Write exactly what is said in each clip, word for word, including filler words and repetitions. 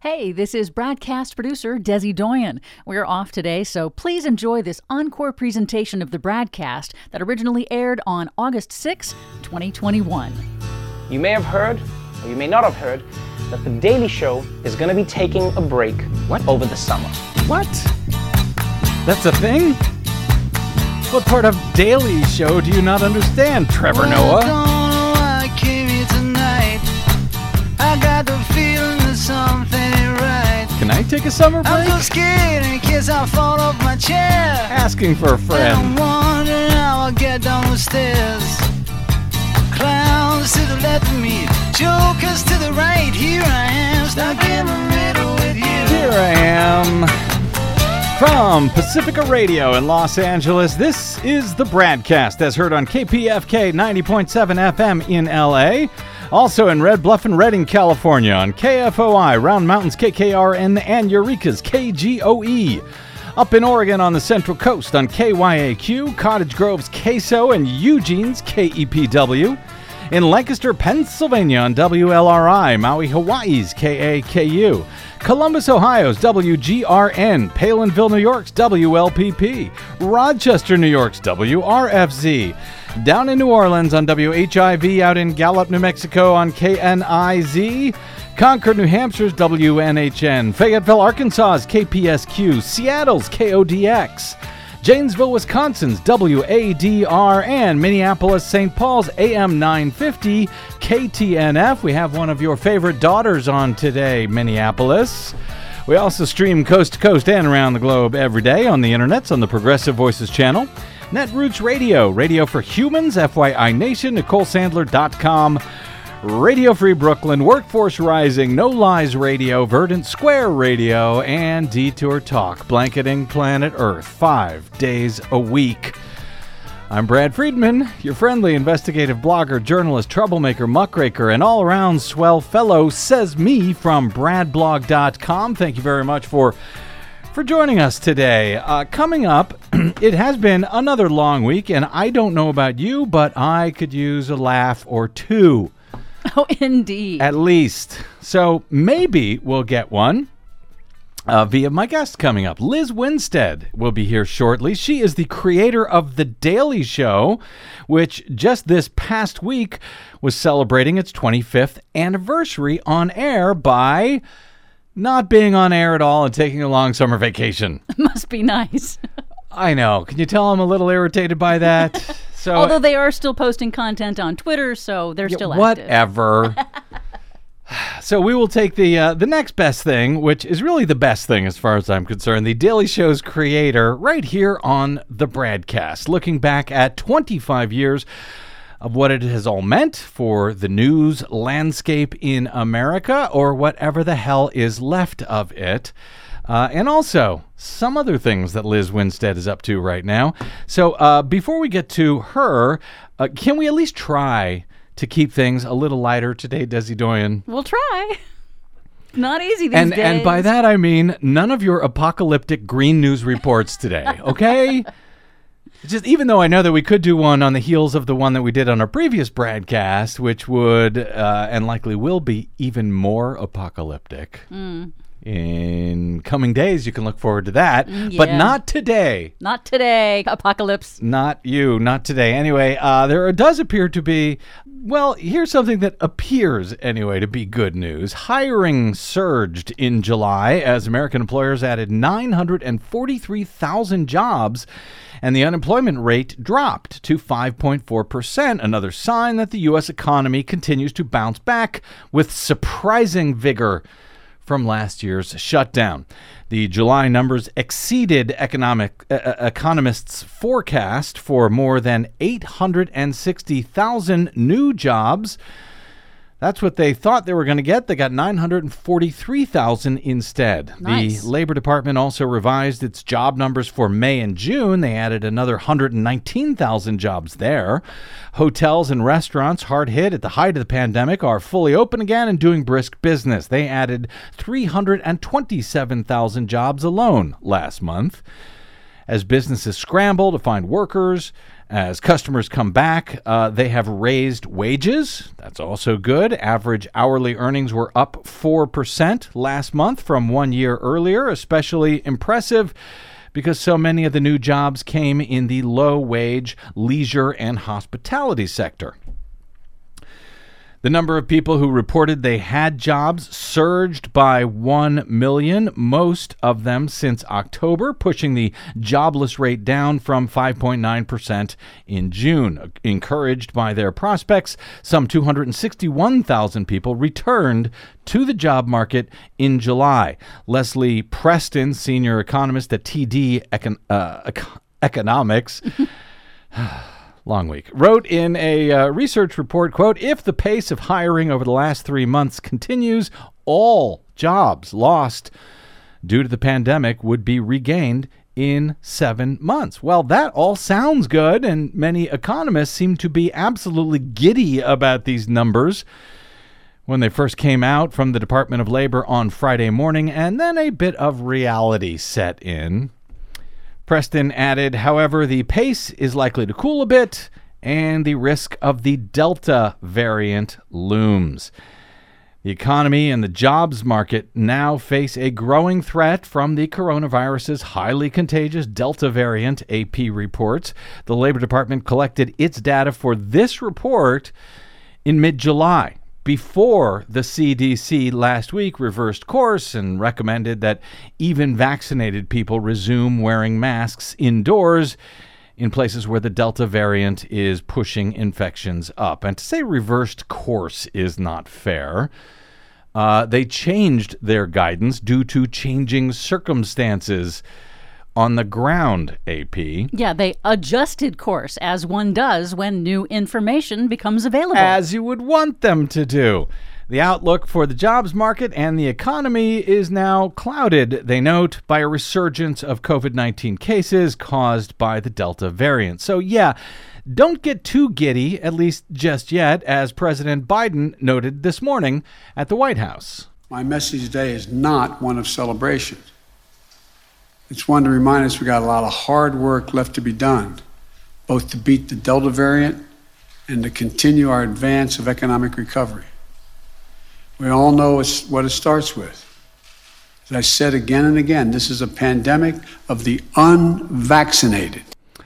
Hey, this is broadcast producer Desi Doyen. We're off today, so please enjoy this encore presentation of the broadcast that originally aired on August sixth, twenty twenty-one. You may have heard, or you may not have heard, that The Daily Show is going to be taking a break What? over the summer. What? That's a thing? What part of Daily Show do you not understand, Trevor Well, Noah? I don't know why I came here tonight. I got the feeling that something ain't right. Can I take a summer I'm break? so scared in case I fall off my chair. Asking for a And friend. I'm wondering how I'll get down the stairs. Clowns to the left of me, jokers to the right. Here I am, stuck in the middle with you. Here I am. From Pacifica Radio in Los Angeles, this is the broadcast as heard on K P F K ninety point seven F M in L A. Also in Red Bluff and Redding, California on K F O I, Round Mountains K K R N, and Eureka's K G O E. Up in Oregon on the Central Coast on K Y A Q, Cottage Grove's K S O, and Eugene's K E P W. In Lancaster, Pennsylvania on W L R I, Maui, Hawaii's K A K U. Columbus, Ohio's W G R N, Palinville, New York's W L P P, Rochester, New York's W R F Z, down in New Orleans on W H I V, out in Gallup, New Mexico on K N I Z, Concord, New Hampshire's W N H N, Fayetteville, Arkansas's K P S Q, Seattle's K O D X, Janesville, Wisconsin's W A D R, and Minneapolis, Saint Paul's A M nine fifty K T N F. We have one of your favorite daughters on today, Minneapolis. We also stream coast to coast and around the globe every day on the internets on the Progressive Voices channel. Netroots Radio, Radio for Humans, F Y I Nation, Nicole Sandler dot com, Radio Free Brooklyn, Workforce Rising, No Lies Radio, Verdant Square Radio, and Detour Talk, blanketing planet Earth five days a week. I'm Brad Friedman, your friendly investigative blogger, journalist, troublemaker, muckraker, and all-around swell fellow, says me from brad blog dot com. Thank you very much for for joining us today. Uh, coming up, it has been another long week, and I don't know about you, but I could use a laugh or two. Oh, indeed. At least. So maybe we'll get one uh, via my guest coming up. Liz Winstead will be here shortly. She is the creator of The Daily Show, which just this past week was celebrating its twenty-fifth anniversary on air by not being on air at all and taking a long summer vacation. Must be nice. I know. Can you tell I'm a little irritated by that? So, Although they are still posting content on Twitter, so they're yeah, still active. whatever. So we will take the uh, the next best thing, which is really the best thing as far as I'm concerned, the Daily Show's creator, right here on the broadcast, looking back at twenty-five years of what it has all meant for the news landscape in America, or whatever the hell is left of it. Uh, and also some other things that Liz Winstead is up to right now. So uh, before we get to her, uh, can we at least try to keep things a little lighter today, Desi Doyen? We'll try. Not easy these And days. and by that I mean none of your apocalyptic green news reports today, okay? Just even though I know that we could do one on the heels of the one that we did on our previous broadcast, which would uh, and likely will be even more apocalyptic. Mm. In coming days, you can look forward to that, Mm, but yeah. not today. Not today, apocalypse. Not you, not today. Anyway, uh, there does appear to be, well, here's something that appears, anyway, to be good news. Hiring surged in July as American employers added nine hundred forty-three thousand jobs, and the unemployment rate dropped to five point four percent, another sign that the U S economy continues to bounce back with surprising vigor from last year's shutdown. The July numbers exceeded economic uh, economists' forecast for more than eight hundred sixty thousand new jobs. That's what they thought they were going to get. They got nine hundred forty-three thousand instead. Nice. The Labor Department also revised its job numbers for May and June. They added another one hundred nineteen thousand jobs there. Hotels and restaurants, hard hit at the height of the pandemic, are fully open again and doing brisk business. They added three hundred twenty-seven thousand jobs alone last month. As businesses scramble to find workers, as customers come back, uh, they have raised wages. That's also good. Average hourly earnings were up four percent last month from one year earlier, especially impressive because so many of the new jobs came in the low-wage leisure and hospitality sector. The number of people who reported they had jobs surged by one million, most of them since October, pushing the jobless rate down from five point nine percent in June. Encouraged by their prospects, some two hundred sixty-one thousand people returned to the job market in July. Leslie Preston, senior economist at T D Econ- uh, Econ- Economics, long week, wrote in a uh, research report, quote, if the pace of hiring over the last three months continues, all jobs lost due to the pandemic would be regained in seven months. Well, that all sounds good, and many economists seem to be absolutely giddy about these numbers when they first came out from the Department of Labor on Friday morning, and then a bit of reality set in. Preston added, however, the pace is likely to cool a bit and the risk of the Delta variant looms. The economy and the jobs market now face a growing threat from the coronavirus's highly contagious Delta variant, A P reports. The Labor Department collected its data for this report in mid-July, before the C D C last week reversed course and recommended that even vaccinated people resume wearing masks indoors in places where the Delta variant is pushing infections up. And to say reversed course is not fair. Uh, they changed their guidance due to changing circumstances on the ground, A P. Yeah, they adjusted course, as one does when new information becomes available. As you would want them to do. The outlook for the jobs market and the economy is now clouded, they note, by a resurgence of covid nineteen cases caused by the Delta variant. So, yeah, don't get too giddy, at least just yet, as President Biden noted this morning at the White House. My message today is not one of celebration. It's one to remind us we got a lot of hard work left to be done, both to beat the Delta variant and to continue our advance of economic recovery. We all know it's what it starts with. As I said again and again, this is a pandemic of the unvaccinated.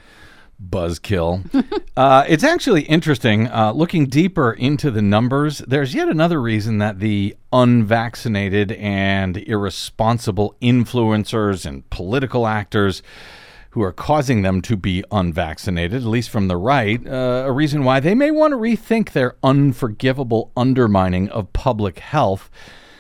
Buzzkill. uh, it's actually interesting, uh, looking deeper into the numbers, there's yet another reason that the unvaccinated and irresponsible influencers and political actors who are causing them to be unvaccinated, at least from the right, uh, a reason why they may want to rethink their unforgivable undermining of public health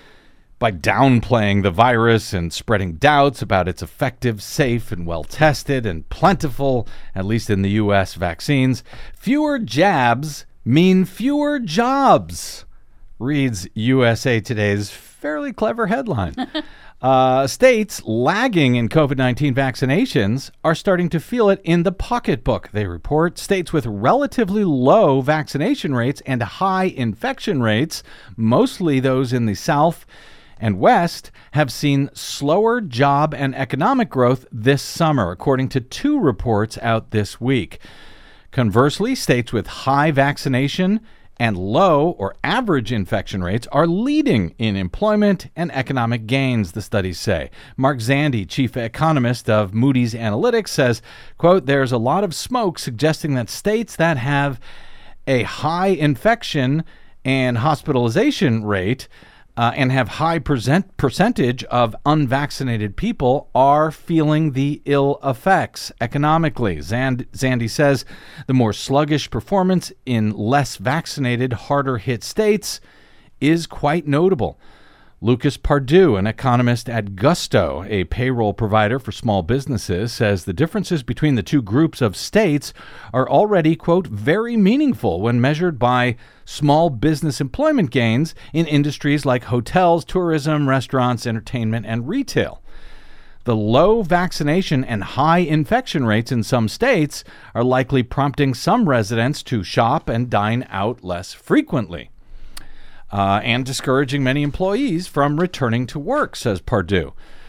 by downplaying the virus and spreading doubts about its effective, safe, and well-tested and plentiful, at least in the U S, vaccines. Fewer jabs mean fewer jobs, reads U S A Today's fairly clever headline. uh, states lagging in covid nineteen vaccinations are starting to feel it in the pocketbook, they report. States with relatively low vaccination rates and high infection rates, mostly those in the South and West, have seen slower job and economic growth this summer, according to two reports out this week. Conversely, states with high vaccination and low or average infection rates are leading in employment and economic gains, the studies say. Mark Zandi, chief economist of Moody's Analytics, says, quote, there's a lot of smoke suggesting that states that have a high infection and hospitalization rate Uh, and have high percent percentage of unvaccinated people are feeling the ill effects economically. Zand- Zandi says the more sluggish performance in less vaccinated, harder hit states is quite notable. Lucas Pardue, an economist at Gusto, a payroll provider for small businesses, says the differences between the two groups of states are already, quote, very meaningful when measured by small business employment gains in industries like hotels, tourism, restaurants, entertainment, and retail. The low vaccination and high infection rates in some states are likely prompting some residents to shop and dine out less frequently. Uh, and discouraging many employees from returning to work, says Pardue.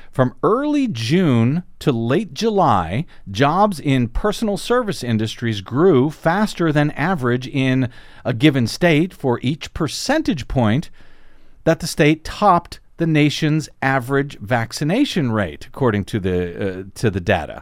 From early June to late July, jobs in personal service industries grew faster than average in a given state for each percentage point that the state topped the nation's average vaccination rate, according to the uh, to the data.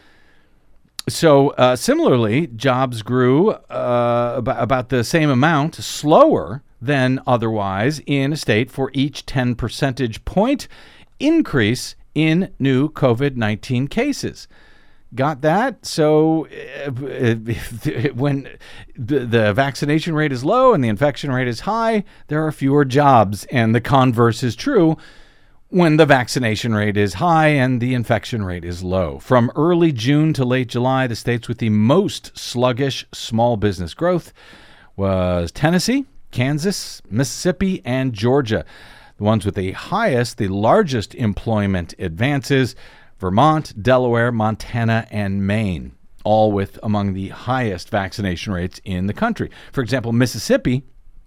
So uh, similarly, jobs grew uh, about, about the same amount, slower than otherwise in a state for each ten percentage point increase in new COVID nineteen cases. Got that? So uh, when the, the vaccination rate is low and the infection rate is high, there are fewer jobs. And the converse is true when the vaccination rate is high and the infection rate is low. From early June to late July, the states with the most sluggish small business growth was Tennessee, Kansas, Mississippi, and Georgia. The ones with the highest, the largest employment advances, Vermont, Delaware, Montana, and Maine, all with among the highest vaccination rates in the country. For example, Mississippi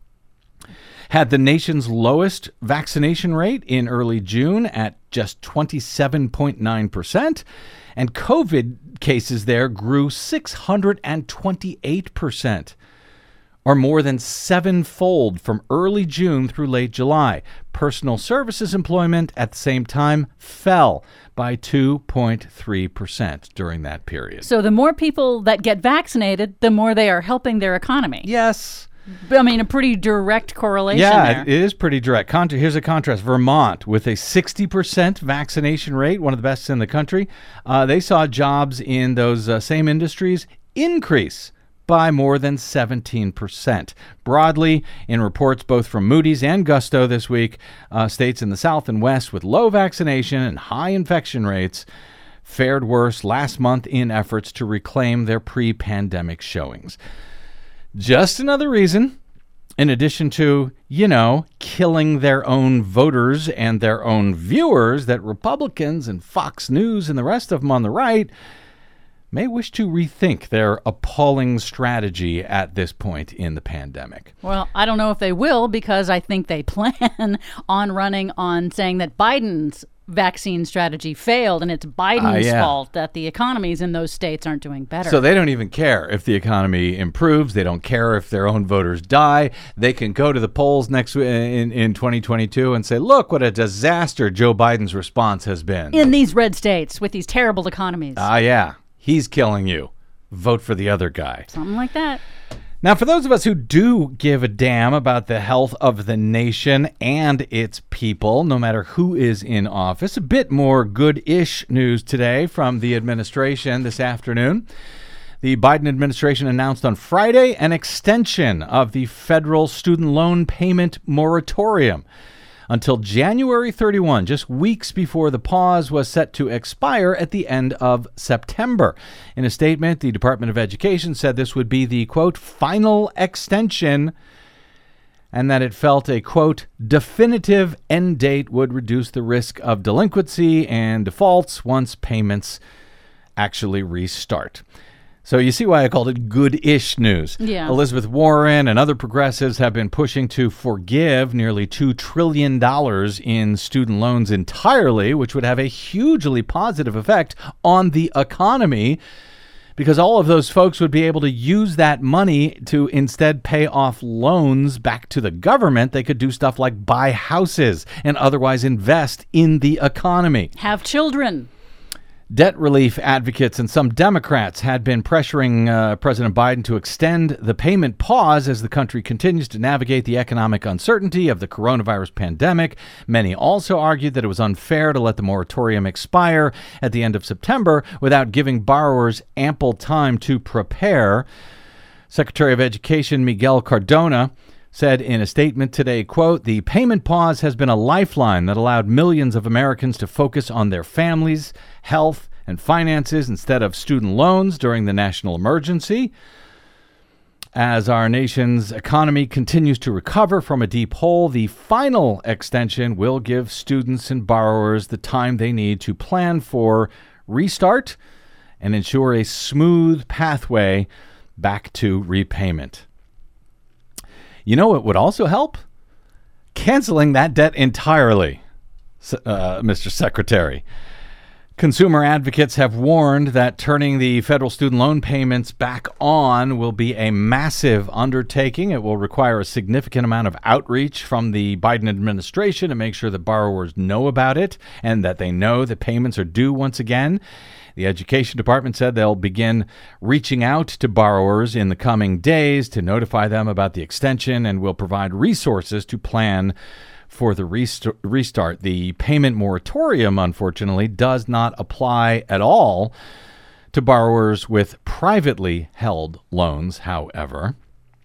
had the nation's lowest vaccination rate in early June at just twenty-seven point nine percent, and COVID cases there grew six hundred twenty-eight percent, or more than sevenfold from early June through late July. Personal services employment at the same time fell by two point three percent during that period. So the more people that get vaccinated, the more they are helping their economy. Yes. I mean, a pretty direct correlation yeah, there. it is pretty direct. Contra- here's a contrast. Vermont, with a sixty percent vaccination rate, one of the best in the country, uh, they saw jobs in those uh, same industries increase by more than seventeen percent. Broadly, in reports both from Moody's and Gusto this week, uh, states in the South and West with low vaccination and high infection rates fared worse last month in efforts to reclaim their pre-pandemic showings. Just another reason, in addition to, you know, killing their own voters and their own viewers, that Republicans and Fox News and the rest of them on the right may wish to rethink their appalling strategy at this point in the pandemic. Well, I don't know if they will, because I think they plan on running on saying that Biden's vaccine strategy failed and it's Biden's uh, yeah. fault that the economies in those states aren't doing better. So they don't even care if the economy improves. They don't care if their own voters die. They can go to the polls next in, in twenty twenty-two and say, look what a disaster Joe Biden's response has been. In these red states with these terrible economies. Ah, uh, yeah. He's killing you. Vote for the other guy. Something like that. Now, for those of us who do give a damn about the health of the nation and its people, no matter who is in office, a bit more good-ish news today from the administration this afternoon. The Biden administration announced on Friday an extension of the federal student loan payment moratorium until January thirty-first, just weeks before the pause was set to expire at the end of September. In a statement, the Department of Education said this would be the, quote, final extension, and that it felt a, quote, definitive end date would reduce the risk of delinquency and defaults once payments actually restart. So you see why I called it good-ish news. Yeah. Elizabeth Warren and other progressives have been pushing to forgive nearly two trillion dollars in student loans entirely, which would have a hugely positive effect on the economy, because all of those folks would be able to use that money to instead pay off loans back to the government. They could do stuff like buy houses and otherwise invest in the economy. Have children. Debt relief advocates and some Democrats had been pressuring uh, President Biden to extend the payment pause as the country continues to navigate the economic uncertainty of the coronavirus pandemic. Many also argued that it was unfair to let the moratorium expire at the end of September without giving borrowers ample time to prepare. Secretary of Education Miguel Cardona said in a statement today, quote, the payment pause has been a lifeline that allowed millions of Americans to focus on their families, health, and finances instead of student loans during the national emergency. As our nation's economy continues to recover from a deep hole, the final extension will give students and borrowers the time they need to plan for restart and ensure a smooth pathway back to repayment. You know what would also help? Canceling that debt entirely. uh, Mister Secretary. Consumer advocates have warned that turning the federal student loan payments back on will be a massive undertaking. It will require a significant amount of outreach from the Biden administration to make sure that borrowers know about it and that they know that payments are due once again. The Education Department said they'll begin reaching out to borrowers in the coming days to notify them about the extension and will provide resources to plan for the rest- restart. The payment moratorium, unfortunately, does not apply at all to borrowers with privately held loans, however.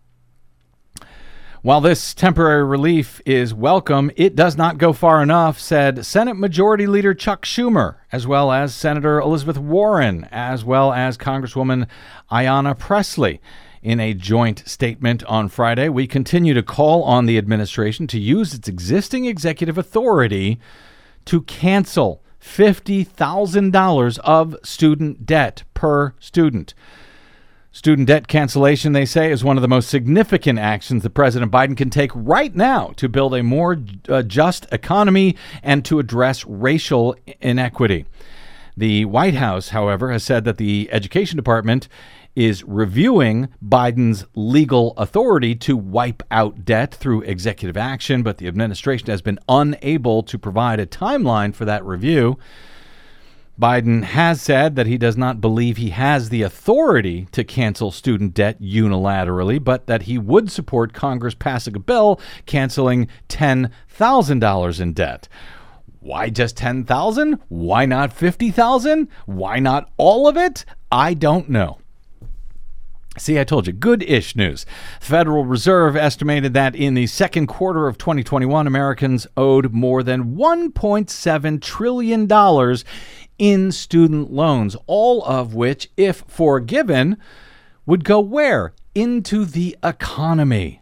While this temporary relief is welcome, it does not go far enough, said Senate Majority Leader Chuck Schumer, as well as Senator Elizabeth Warren, as well as Congresswoman Ayanna Pressley. In a joint statement on Friday, we continue to call on the administration to use its existing executive authority to cancel fifty thousand dollars of student debt per student. Student debt cancellation, they say, is one of the most significant actions that President Biden can take right now to build a more uh, just economy and to address racial inequity. The White House, however, has said that the Education Department is reviewing Biden's legal authority to wipe out debt through executive action, but the administration has been unable to provide a timeline for that review. Biden has said that he does not believe he has the authority to cancel student debt unilaterally, but that he would support Congress passing a bill canceling ten thousand dollars in debt. Why just ten thousand dollars? Why not fifty thousand dollars? Why not all of it? I don't know. See, I told you, good-ish news. The Federal Reserve estimated that in the second quarter of twenty twenty-one, Americans owed more than one point seven trillion dollars in student loans, all of which, if forgiven, would go where? Into the economy.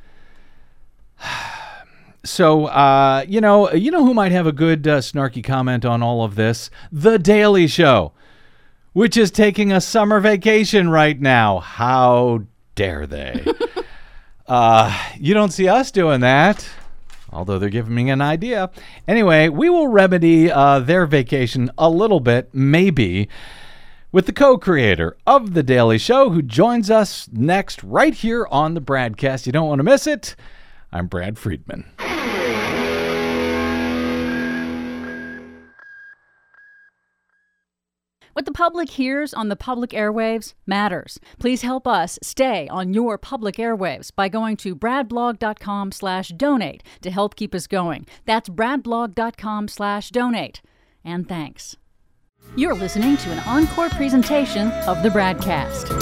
So, uh, you know, you know who might have a good uh, snarky comment on all of this? The Daily Show, which is taking a summer vacation right now. How dare they? uh, you don't see us doing that, although they're giving me an idea. Anyway, we will remedy uh, their vacation a little bit, maybe, with the co-creator of The Daily Show, who joins us next right here on the Bradcast. You don't want to miss it. I'm Brad Friedman. What the public hears on the public airwaves matters. Please help us stay on your public airwaves by going to bradblog.com slash donate to help keep us going. That's bradblog.com slash donate. And thanks. You're listening to an encore presentation of the Bradcast.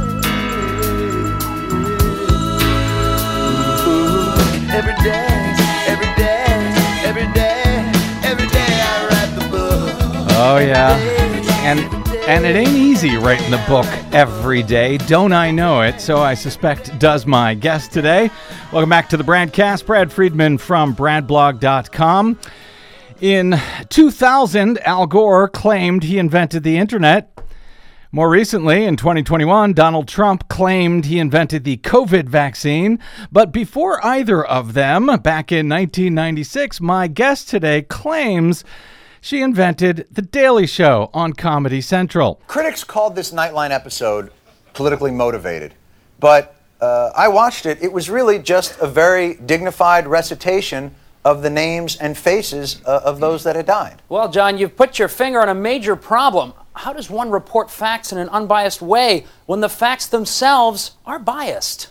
Every day, every day, every day, every day I write the book. Oh, yeah. And and it ain't easy writing the book every day, don't I know it? So I suspect does my guest today. Welcome back to the Bradcast. Brad Friedman from brad blog dot com. In two thousand, Al Gore claimed he invented the internet. More recently, in twenty twenty-one, Donald Trump claimed he invented the COVID vaccine. But before either of them, back in nineteen ninety-six, my guest today claims she invented The Daily Show on Comedy Central. Critics called this Nightline episode politically motivated, but uh, I watched it. It was really just a very dignified recitation of the names and faces uh, of those that had died. Well, John, you've put your finger on a major problem. How does one report facts in an unbiased way when the facts themselves are biased?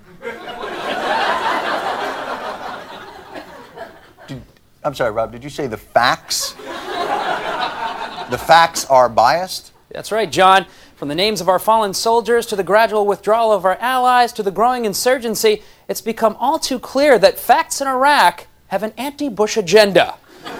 Did, I'm sorry, Rob, did you say the facts? The facts are biased? That's right, John. From the names of our fallen soldiers to the gradual withdrawal of our allies to the growing insurgency, it's become all too clear that facts in Iraq have an anti-Bush agenda.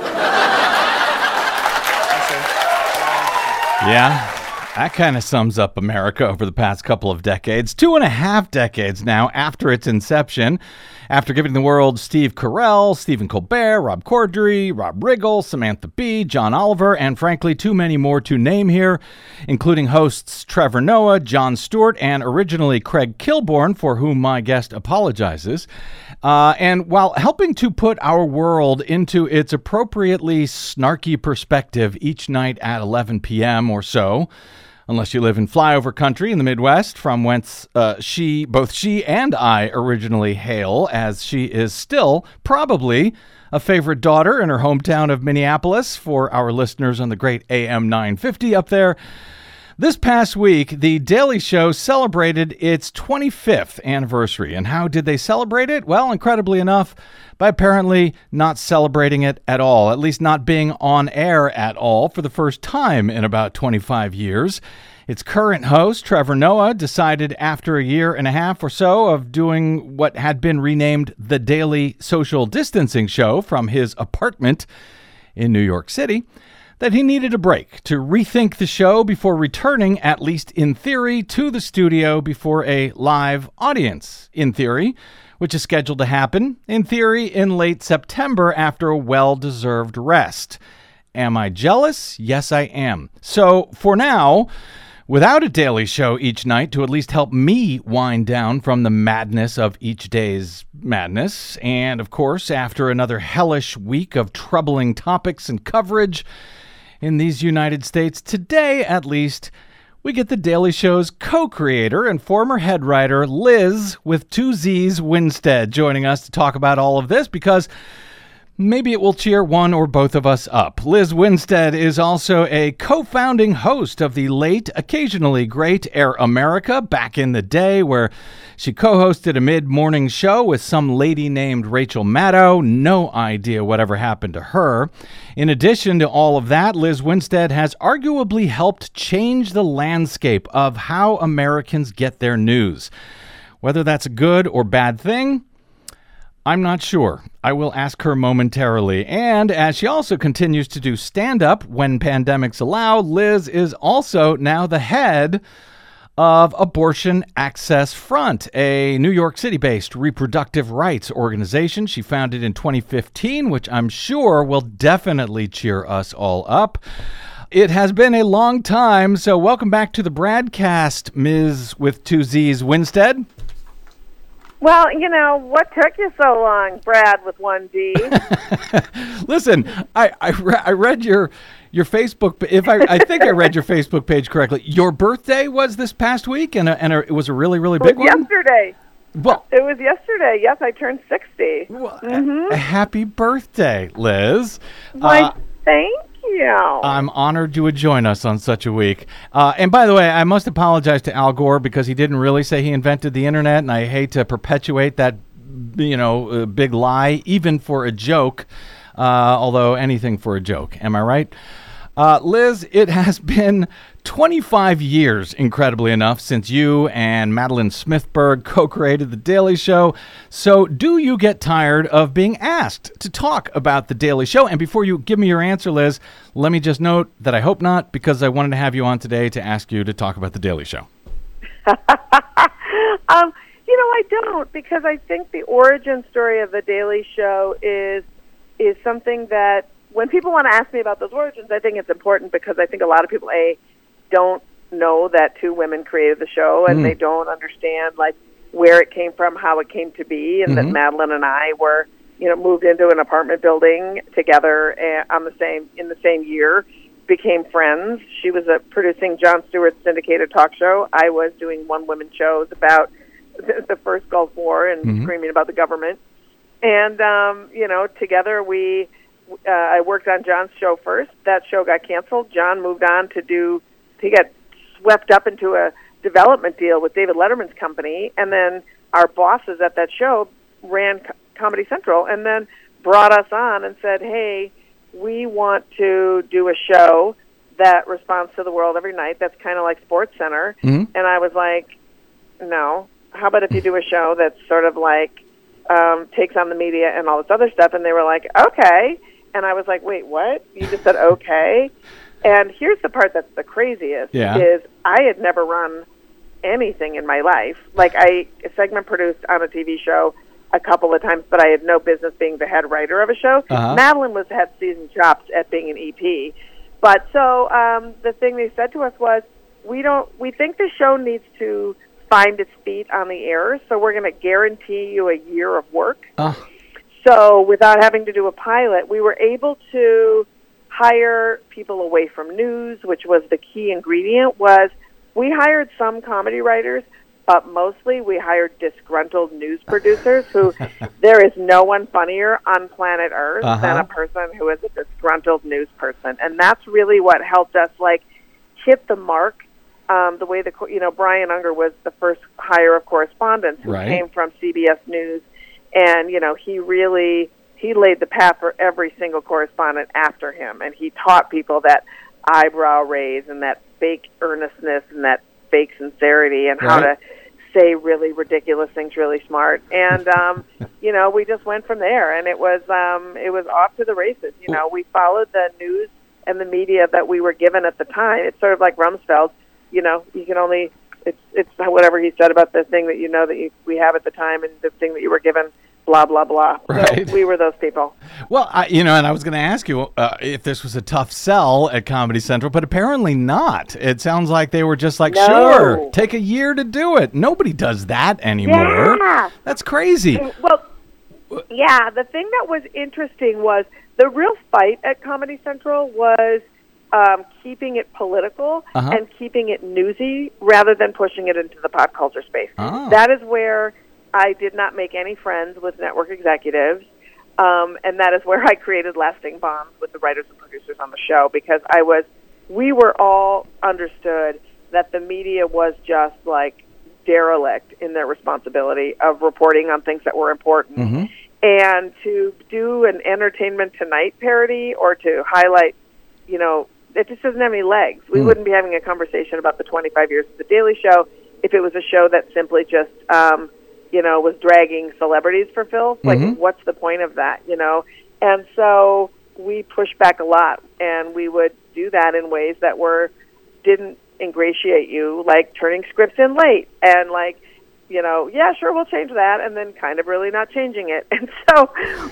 Yeah, that kind of sums up America over the past couple of decades, two and a half decades now after its inception. After giving the world Steve Carell, Stephen Colbert, Rob Corddry, Rob Riggle, Samantha Bee, John Oliver, and frankly too many more to name here, including hosts Trevor Noah, Jon Stewart, and originally Craig Kilborn, for whom my guest apologizes. Uh, and while helping to put our world into its appropriately snarky perspective each night at eleven p.m. or so, unless you live in flyover country in the Midwest, from whence uh, she, both she and I originally hail, as she is still probably a favorite daughter in her hometown of Minneapolis for our listeners on the great A M nine fifty up there. This past week, The Daily Show celebrated its twenty-fifth anniversary. And how did they celebrate it? Well, incredibly enough, by apparently not celebrating it at all, at least not being on air at all for the first time in about twenty-five years. Its current host, Trevor Noah, decided after a year and a half or so of doing what had been renamed The Daily Social Distancing Show from his apartment in New York City, that he needed a break to rethink the show before returning, at least in theory, to the studio before a live audience, in theory, which is scheduled to happen, in theory, in late September after a well-deserved rest. Am I jealous? Yes, I am. So, for now, without a daily show each night to at least help me wind down from the madness of each day's madness, and, of course, after another hellish week of troubling topics and coverage in these United States, today, at least, we get The Daily Show's co-creator and former head writer, Liz, with two Z's, Winstead, joining us to talk about all of this, because maybe it will cheer one or both of us up. Liz Winstead is also a co-founding host of the late, occasionally great Air America back in the day, where she co-hosted a mid-morning show with some lady named Rachel Maddow. No idea whatever happened to her. In addition to all of that, Liz Winstead has arguably helped change the landscape of how Americans get their news. Whether that's a good or bad thing, I'm not sure. I will ask her momentarily. And as she also continues to do stand-up when pandemics allow, Liz is also now the head of Abortion Access Front, a New York City-based reproductive rights organization she founded in twenty fifteen, which I'm sure will definitely cheer us all up. It has been a long time, so welcome back to the Bradcast, Miz with two Z's, Winstead. Well, you know, what took you so long, Brad with one D? Listen, I I, re- I read your your Facebook. If I I think I read your Facebook page correctly. Your birthday was this past week, and a, and a, it was a really really big it was one. Yesterday. Well, it was yesterday. Yes, I turned sixty. Well, mm-hmm. a, a happy birthday, Liz. Why, uh, thank you. I'm honored you would join us on such a week. Uh, and by the way, I must apologize to Al Gore because he didn't really say he invented the internet, and I hate to perpetuate that, you know, uh, big lie, even for a joke, uh, although anything for a joke. Am I right? Uh, Liz, it has been twenty-five years, incredibly enough, since you and Madeline Smithberg co-created The Daily Show. So do you get tired of being asked to talk about The Daily Show? And before you give me your answer, Liz, let me just note that I hope not, because I wanted to have you on today to ask you to talk about The Daily Show. um, you know, I don't, because I think the origin story of The Daily Show is is something that when people want to ask me about those origins, I think it's important because I think a lot of people, A, don't know that two women created the show, and mm. they don't understand, like, where it came from, how it came to be, and mm-hmm. that Madeline and I were, you know, moved into an apartment building together uh, on the same in the same year, became friends. She was uh, producing Jon Stewart's syndicated talk show. I was doing one-woman shows about the, the first Gulf War and mm-hmm. screaming about the government. And, um, you know, together we... Uh, I worked on John's show first. That show got canceled. John moved on to do, he got swept up into a development deal with David Letterman's company, and then our bosses at that show ran Co- Comedy Central and then brought us on and said, hey, we want to do a show that responds to the world every night. That's kind of like SportsCenter. Mm-hmm. And I was like, no. How about if you do a show that's sort of like um, takes on the media and all this other stuff? And they were like, okay. And I was like, wait, what? You just said okay? And here's the part that's the craziest, yeah. is I had never run anything in my life. Like, I segment produced on a T V show a couple of times, but I had no business being the head writer of a show. Uh-huh. Madeline was had seasoned chops at being an E P. But so um, the thing they said to us was, we don't. We think the show needs to find its feet on the air, so we're going to guarantee you a year of work. Uh. So without having to do a pilot, we were able to hire people away from news, which was the key ingredient. Was we hired some comedy writers, but mostly we hired disgruntled news producers who there is no one funnier on planet Earth uh-huh. than a person who is a disgruntled news person. And that's really what helped us, like, hit the mark. Um, the way the, you know, Brian Unger was the first hire of correspondents who right. came from C B S News. And, you know, he really, he laid the path for every single correspondent after him. And he taught people that eyebrow raise and that fake earnestness and that fake sincerity and how right. to say really ridiculous things really smart. And, um, you know, we just went from there. And it was, um, it was off to the races. You know, we followed the news and the media that we were given at the time. It's sort of like Rumsfeld. You know, you can only, it's it's whatever he said about the thing that you know that you, we have at the time and the thing that you were given, blah, blah, blah. Right. So we were those people. Well, I, you know, and I was going to ask you uh, if this was a tough sell at Comedy Central, but apparently not. It sounds like they were just like, No. sure, take a year to do it. Nobody does that anymore. Yeah. That's crazy. Well, yeah, the thing that was interesting was the real fight at Comedy Central was um, keeping it political Uh-huh. and keeping it newsy rather than pushing it into the pop culture space. Oh. That is where I did not make any friends with network executives, um, and that is where I created lasting bonds with the writers and producers on the show, because I was, we were all understood that the media was just like derelict in their responsibility of reporting on things that were important. Mm-hmm. And to do an Entertainment Tonight parody or to highlight, you know, it just doesn't have any legs. We Mm. wouldn't be having a conversation about the twenty-five years of The Daily Show if it was a show that simply just, um, you know, was dragging celebrities for filth. Like, Mhm. what's the point of that, you know? And so we pushed back a lot, and we would do that in ways that were, didn't ingratiate you, like turning scripts in late and like, you know, yeah, sure, we'll change that, and then kind of really not changing it. And so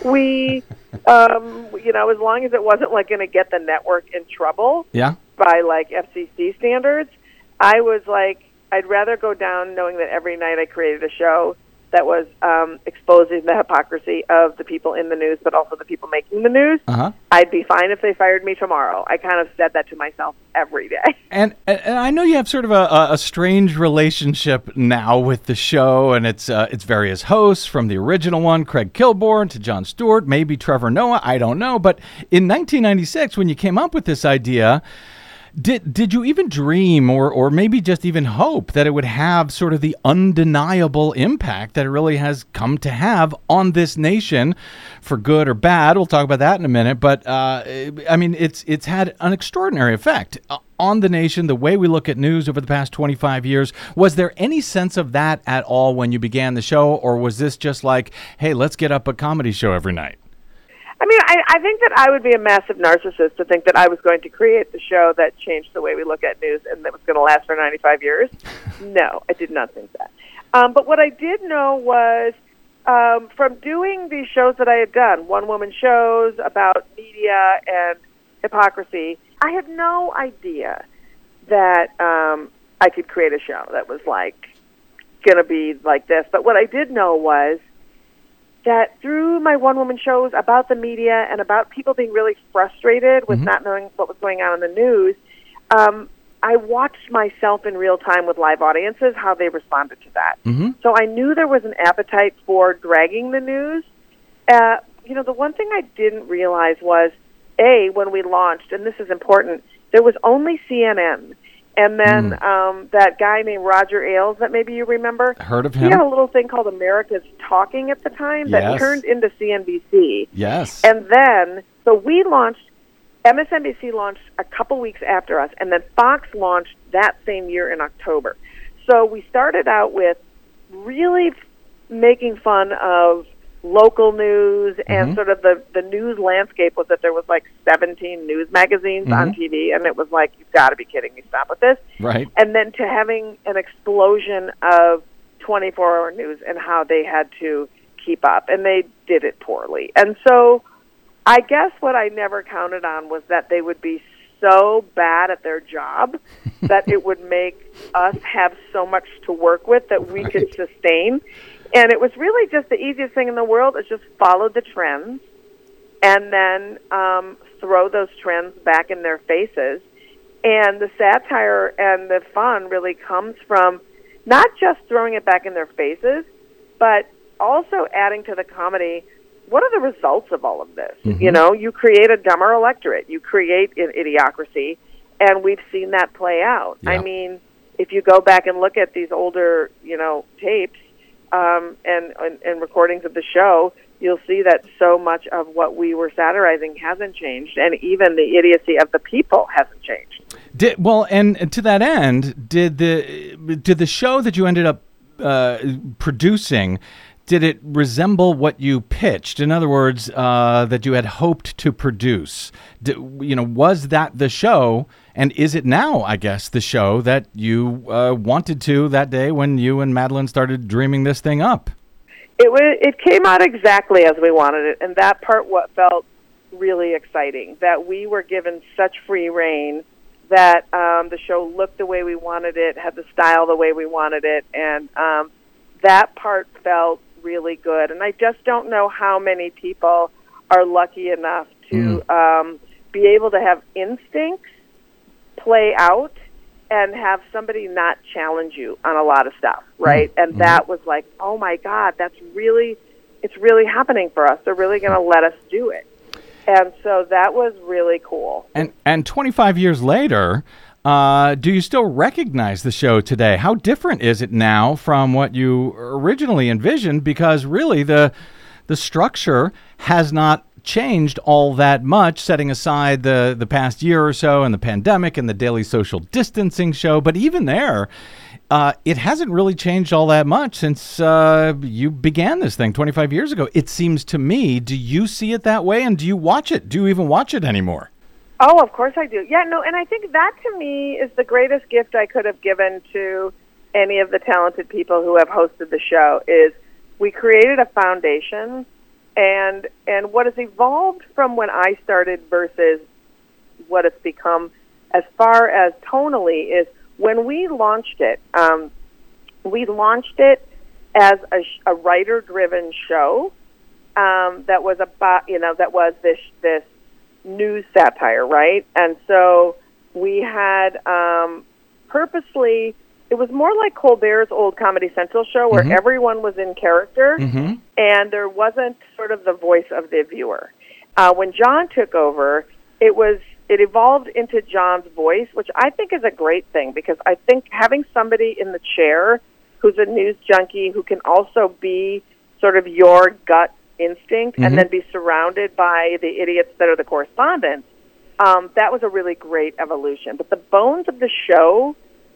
we, um, you know, as long as it wasn't like going to get the network in trouble Yeah. by like F C C standards, I was like, I'd rather go down knowing that every night I created a show that was um, exposing the hypocrisy of the people in the news, but also the people making the news. Uh-huh. I'd be fine if they fired me tomorrow. I kind of said that to myself every day. And, and I know you have sort of a, a strange relationship now with the show and its uh, its various hosts, from the original one, Craig Kilborn, to Jon Stewart, maybe Trevor Noah, I don't know. But in nineteen ninety-six, when you came up with this idea, Did did you even dream or, or maybe just even hope that it would have sort of the undeniable impact that it really has come to have on this nation, for good or bad? We'll talk about that in a minute. But, uh, I mean, it's it's had an extraordinary effect on the nation, the way we look at news over the past twenty-five years. Was there any sense of that at all when you began the show, or was this just like, hey, let's get up a comedy show every night? I mean, I, I think that I would be a massive narcissist to think that I was going to create the show that changed the way we look at news and that was going to last for ninety-five years. No, I did not think that. Um, but what I did know was um, from doing these shows that I had done, one-woman shows about media and hypocrisy, I had no idea that um, I could create a show that was like going to be like this. But what I did know was that through my one-woman shows about the media and about people being really frustrated with mm-hmm. not knowing what was going on in the news, um, I watched myself in real time with live audiences, how they responded to that. Mm-hmm. So I knew there was an appetite for dragging the news. Uh, you know, the one thing I didn't realize was, A, when we launched, and this is important, there was only C N N. And then mm. um, that guy named Roger Ailes that maybe you remember. Heard of him. He had a little thing called America's Talking at the time that yes. turned into C N B C. Yes. And then, so we launched, M S N B C launched a couple weeks after us, and then Fox launched that same year in October. So we started out with really making fun of local news, and mm-hmm. sort of the, the news landscape was that there was like seventeen news magazines mm-hmm. on T V, and it was like, you've got to be kidding me, stop with this. Right. And then to having an explosion of twenty-four hour news and how they had to keep up, and they did it poorly. And so I guess what I never counted on was that they would be so bad at their job that it would make us have so much to work with that we Right. could sustain. And it was really just the easiest thing in the world is just follow the trends and then um, throw those trends back in their faces. And the satire and the fun really comes from not just throwing it back in their faces, but also adding to the comedy, what are the results of all of this? Mm-hmm. You know, you create a dumber electorate. You create an idiocracy, and we've seen that play out. Yeah. I mean, if you go back and look at these older, you know, tapes um, and, and, and recordings of the show, you'll see that so much of what we were satirizing hasn't changed, and even the idiocy of the people hasn't changed. Did, well, and to that end, did the did the show that you ended up uh, producing, did it resemble what you pitched? In other words, uh, that you had hoped to produce? Did, you know, was that the show, and is it now, I guess, the show that you uh, wanted to that day when you and Madeline started dreaming this thing up? It was. It came out exactly as we wanted it, and that part what felt really exciting, that we were given such free rein that um, the show looked the way we wanted it, had the style the way we wanted it, and um, that part felt really good. And I just don't know how many people are lucky enough to mm. um, be able to have instincts play out and have somebody not challenge you on a lot of stuff, right? Mm. And mm-hmm. that was like, oh my God, that's really, it's really happening for us. They're really going to let us do it. And so that was really cool. And and twenty-five years later, uh, do you still recognize the show today? How different is it now from what you originally envisioned? Because really the the structure has not changed all that much, setting aside the, the past year or so and the pandemic and the daily social distancing show. But even there, uh, it hasn't really changed all that much since uh, you began this thing twenty-five years ago. It seems to me. Do you see it that way? And do you watch it? Do you even watch it anymore? Oh, of course I do. Yeah, no, and I think that to me is the greatest gift I could have given to any of the talented people who have hosted the show is we created a foundation. And and what has evolved from when I started versus what it's become as far as tonally is when we launched it, um, we launched it as a, a writer-driven show um, that was about, you know, that was this this news satire, right? And so we had um, purposely, it was more like Colbert's old Comedy Central show where mm-hmm. everyone was in character mm-hmm. and there wasn't sort of the voice of the viewer. Uh, when John took over, it was it evolved into John's voice, which I think is a great thing because I think having somebody in the chair who's a news junkie who can also be sort of your gut instinct mm-hmm. and then be surrounded by the idiots that are the correspondents, um, that was a really great evolution. But the bones of the show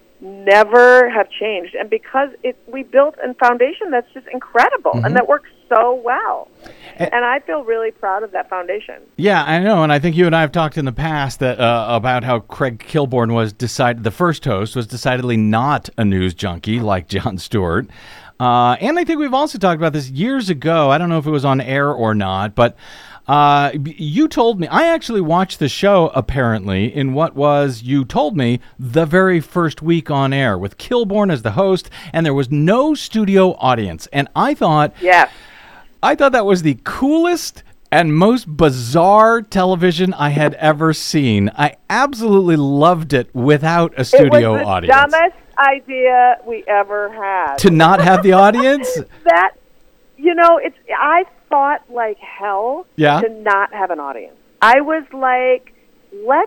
never have changed, and because it we built a foundation that's just incredible mm-hmm. and that works so well, and, and I feel really proud of that foundation. Yeah, I know, and I think you and I have talked in the past that uh, about how Craig Kilborn was decided the first host was decidedly not a news junkie like Jon Stewart, uh, and I think we've also talked about this years ago. I don't know if it was on air or not, but. Uh, you told me, I actually watched the show apparently in what was, you told me, the very first week on air with Kilborn as the host, and there was no studio audience. And I thought, yeah, I thought that was the coolest and most bizarre television I had ever seen. I absolutely loved it without a studio audience. It was the audience. dumbest idea we ever had. To not have the audience? That, you know, it's, I fought like hell yeah. to not have an audience. I was like, let's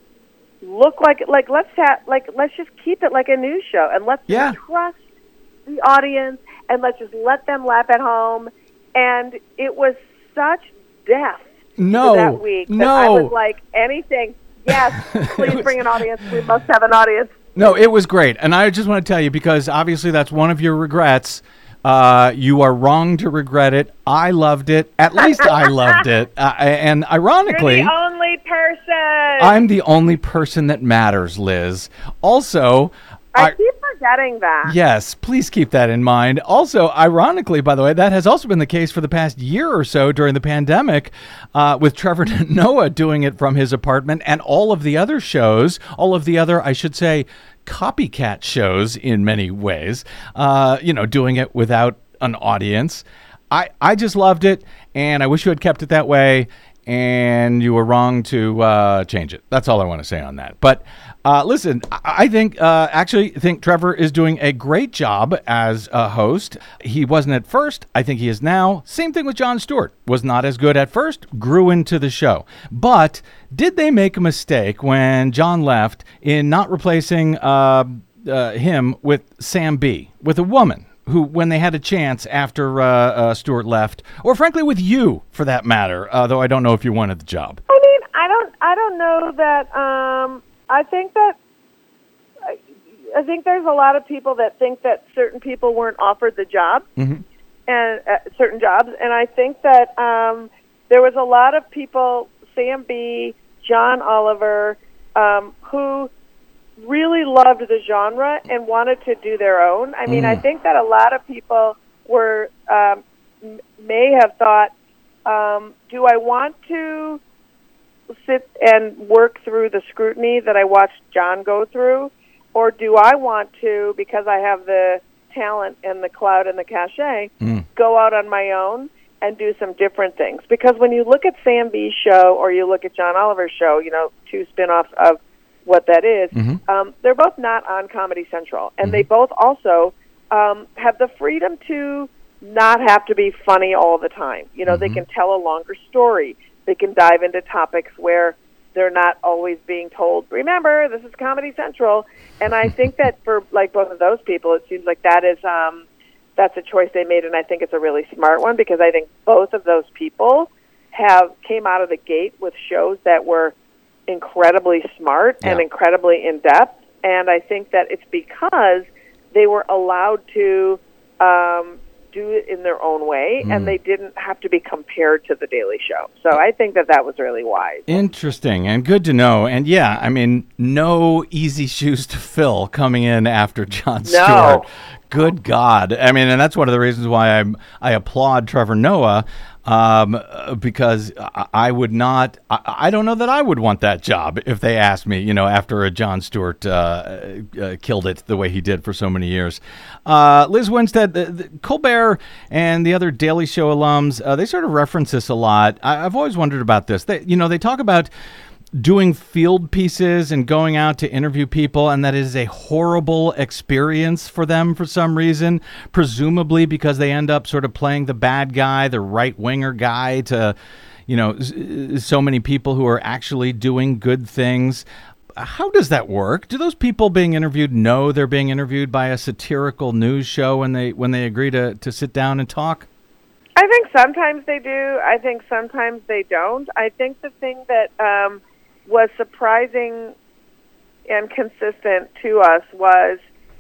look like like let's have like let's just keep it like a news show and let's yeah. trust the audience and let's just let them laugh at home. And it was such death no, that week that no. I was like, anything, yes, please was, bring an audience. We must have an audience. No, it was great. And I just want to tell you, because obviously that's one of your regrets. Uh, you are wrong to regret it. I loved it. At least I loved it. Uh, and ironically, you're the only person. I'm the only person that matters, Liz. Also, I, I keep forgetting that. Yes, please keep that in mind. Also, ironically, by the way, that has also been the case for the past year or so during the pandemic, uh, with Trevor Noah doing it from his apartment, and all of the other shows, all of the other, I should say, copycat shows in many ways, uh, you know, doing it without an audience. I, I just loved it, and I wish you had kept it that way, and you were wrong to uh, change it. That's all I want to say on that. But uh, listen, I, I think, uh, actually think Trevor is doing a great job as a host. He wasn't at first. I think he is now. Same thing with Jon Stewart. Was not as good at first, grew into the show. But did they make a mistake when Jon left in not replacing uh, uh, him with Sam Bee, with a woman? Who, when they had a chance after uh, uh, Stewart left, or frankly with you, for that matter, uh, though I don't know if you wanted the job. I mean, I don't, I don't know that. Um, I think that, I, I think there's a lot of people that think that certain people weren't offered the job, mm-hmm. and uh, certain jobs, and I think that um, there was a lot of people, Sam Bee, John Oliver, um, who really loved the genre and wanted to do their own. I mean, mm. I think that a lot of people were um, m- may have thought, um, do I want to sit and work through the scrutiny that I watched John go through, or do I want to, because I have the talent and the clout and the cachet, mm. go out on my own and do some different things? Because when you look at Sam Bee's show or you look at John Oliver's show, you know, two spin-offs of what that is, mm-hmm. um, they're both not on Comedy Central, and mm-hmm. they both also um, have the freedom to not have to be funny all the time. You know, mm-hmm. they can tell a longer story. They can dive into topics where they're not always being told, remember, this is Comedy Central. And I think that for like both of those people, it seems like that is um, that's a choice they made, and I think it's a really smart one, because I think both of those people have came out of the gate with shows that were incredibly smart yeah. and incredibly in-depth, and I think that it's because they were allowed to um, do it in their own way, mm. and they didn't have to be compared to The Daily Show. So I think that that was really wise. Interesting, and good to know. And yeah, I mean, no easy shoes to fill coming in after Jon No. Stewart. Good God. I mean, and that's one of the reasons why I'm, I applaud Trevor Noah, um, because I, I would not, I, I don't know that I would want that job if they asked me, you know, after a Jon Stewart uh, uh, killed it the way he did for so many years. Uh, Liz Winstead, the, the Colbert and the other Daily Show alums, uh, they sort of reference this a lot. I, I've always wondered about this. They, you know, they talk about doing field pieces and going out to interview people, and that is a horrible experience for them for some reason, presumably because they end up sort of playing the bad guy, the right-winger guy to, you know, so many people who are actually doing good things. How does that work? Do those people being interviewed know they're being interviewed by a satirical news show when they when they agree to, to sit down and talk? I think sometimes they do. I think sometimes they don't. I think the thing that um, was surprising and consistent to us was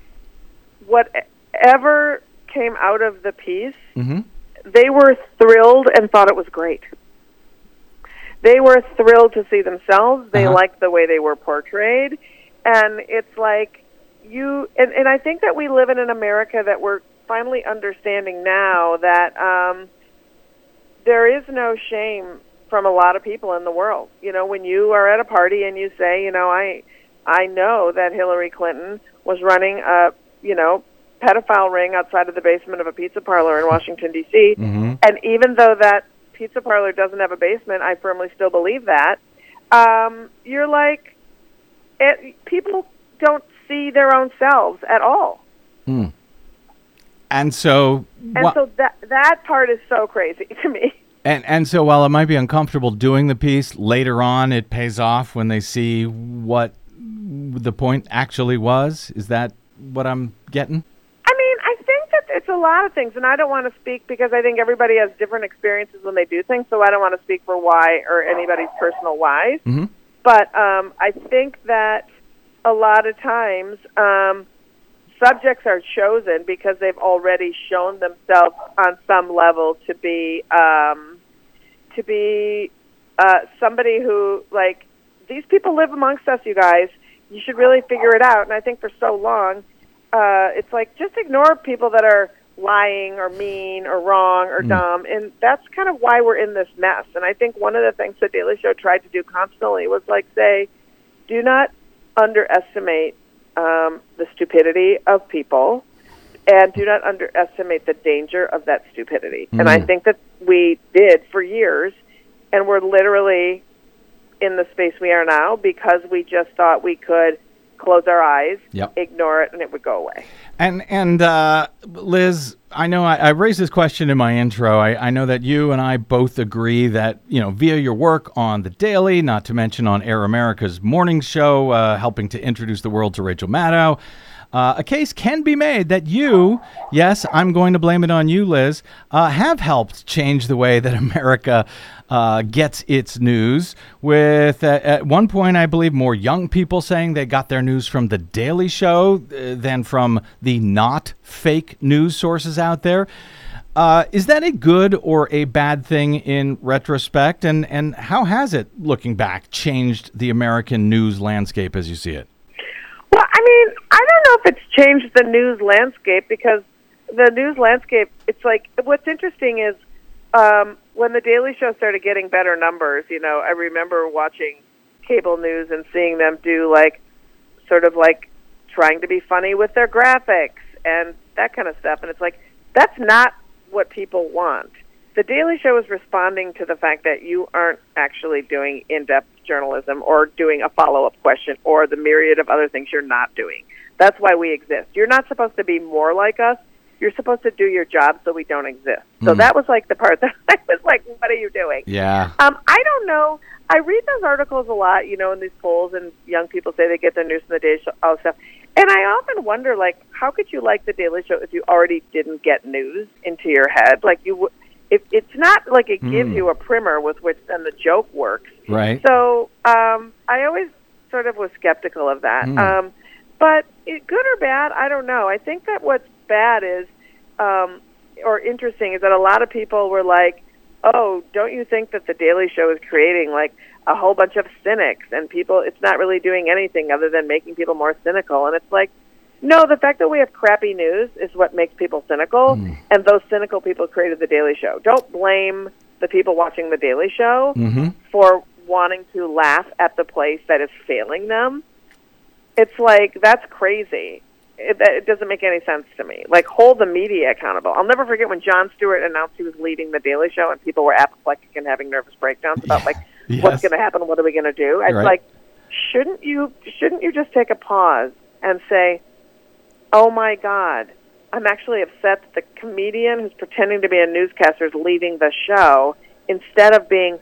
whatever came out of the piece, mm-hmm. they were thrilled and thought it was great. They were thrilled to see themselves. They uh-huh. liked the way they were portrayed. And it's like you, and, and I think that we live in an America that we're finally understanding now that um, there is no shame from a lot of people in the world. You know, when you are at a party and you say, you know, I I know that Hillary Clinton was running a, you know, pedophile ring outside of the basement of a pizza parlor in Washington, D C, mm-hmm. and even though that pizza parlor doesn't have a basement, I firmly still believe that, um, you're like, it, people don't see their own selves at all. Mm. And so... And wh- so that that part is so crazy to me. And and so while it might be uncomfortable doing the piece, later on it pays off when they see what the point actually was? Is that what I'm getting? I mean, I think that it's a lot of things, and I don't want to speak because I think everybody has different experiences when they do things, so I don't want to speak for why or anybody's personal whys. Mm-hmm. But um, I think that a lot of times um, subjects are chosen because they've already shown themselves on some level to be um, to be uh, somebody who, like, these people live amongst us, you guys. You should really figure it out. And I think for so long, uh, it's like just ignore people that are lying or mean or wrong or mm. dumb, and that's kind of why we're in this mess. And I think one of the things the Daily Show tried to do constantly was like say, do not underestimate um, the stupidity of people, and do not underestimate the danger of that stupidity. Mm. And I think that we did for years, and we're literally in the space we are now because we just thought we could close our eyes, yep. ignore it, and it would go away. And, and uh, Liz, I know I, I raised this question in my intro. I, I know that you and I both agree that, you know, via your work on The Daily, not to mention on Air America's morning show, uh, helping to introduce the world to Rachel Maddow, Uh, a case can be made that you, yes, I'm going to blame it on you, Liz, uh, have helped change the way that America uh, gets its news with, uh, at one point, I believe, more young people saying they got their news from The Daily Show uh, than from the not fake news sources out there. Uh, is that a good or a bad thing in retrospect? And, and how has it, looking back, changed the American news landscape as you see it? Well, I mean, I don't know if it's changed the news landscape because the news landscape, it's like, what's interesting is um, when The Daily Show started getting better numbers, you know, I remember watching cable news and seeing them do like, sort of like trying to be funny with their graphics and that kind of stuff. And it's like, that's not what people want. The Daily Show is responding to the fact that you aren't actually doing in-depth journalism or doing a follow-up question or the myriad of other things you're not doing. That's why we exist. You're not supposed to be more like us. You're supposed to do your job so we don't exist. So mm. that was like the part that I was like, what are you doing? Yeah. Um, I don't know. I read those articles a lot, you know, in these polls, and young people say they get their news from the Daily Show, all stuff. And I often wonder, like, how could you like the Daily Show if you already didn't get news into your head? Like, you w- If it's not like it gives mm. you a primer with which then the joke works. Right. So um, I always sort of was skeptical of that. Mm. Um, but it, good or bad, I don't know. I think that what's bad is, um, or interesting, is that a lot of people were like, oh, don't you think that The Daily Show is creating like a whole bunch of cynics and people, it's not really doing anything other than making people more cynical. And it's like, no, the fact that we have crappy news is what makes people cynical, mm. and those cynical people created The Daily Show. Don't blame the people watching The Daily Show mm-hmm. for wanting to laugh at the place that is failing them. It's like, that's crazy. It, that, it doesn't make any sense to me. Like, hold the media accountable. I'll never forget when Jon Stewart announced he was leading The Daily Show, and people were apoplectic and having nervous breakdowns about, yeah. like, yes. what's going to happen, what are we going to do? It's right. like, shouldn't you shouldn't you just take a pause and say, oh, my God, I'm actually upset that the comedian who's pretending to be a newscaster is leading the show instead of being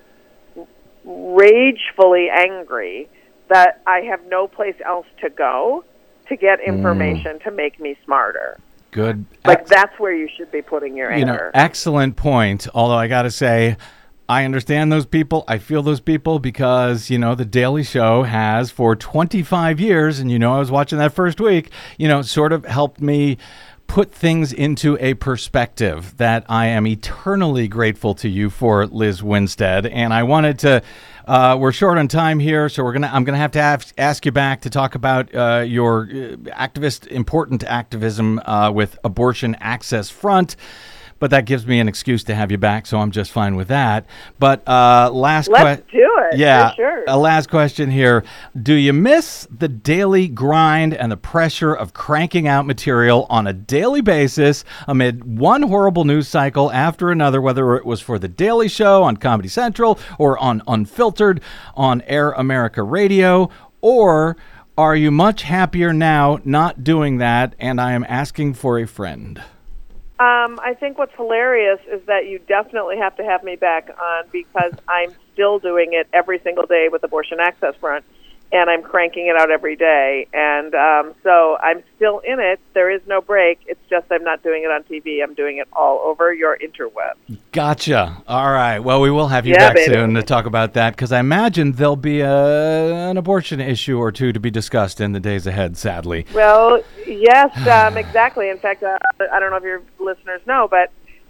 ragefully angry that I have no place else to go to get information mm. to make me smarter. Good. Like, Ex- that's where you should be putting your you anger. Know, excellent point, although I got to say, I understand those people. I feel those people because, you know, The Daily Show has for twenty-five years, and, you know, I was watching that first week, you know, sort of helped me put things into a perspective that I am eternally grateful to you for, Liz Winstead. And I wanted to, uh, we're short on time here, so we're gonna, I'm going to have to have, ask you back to talk about uh, your activist, important activism uh, with Abortion Access Front. But that gives me an excuse to have you back, so I'm just fine with that. But uh, last question. Let's que- do it. Yeah, for sure. A last question here. Do you miss the daily grind and the pressure of cranking out material on a daily basis amid one horrible news cycle after another, whether it was for The Daily Show on Comedy Central or on Unfiltered on Air America Radio? Or are you much happier now not doing that, and I am asking for a friend? Um, I think what's hilarious is that you definitely have to have me back on because I'm still doing it every single day with Abortion Access Front, and I'm cranking it out every day. And um, so I'm still in it. There is no break. It's just I'm not doing it on T V. I'm doing it all over your interweb. Gotcha. All right. Well, we will have you yeah, back baby. soon to talk about that because I imagine there'll be a, an abortion issue or two to be discussed in the days ahead, sadly. Well, yes, um, exactly. In fact, uh, I don't know if your listeners know, but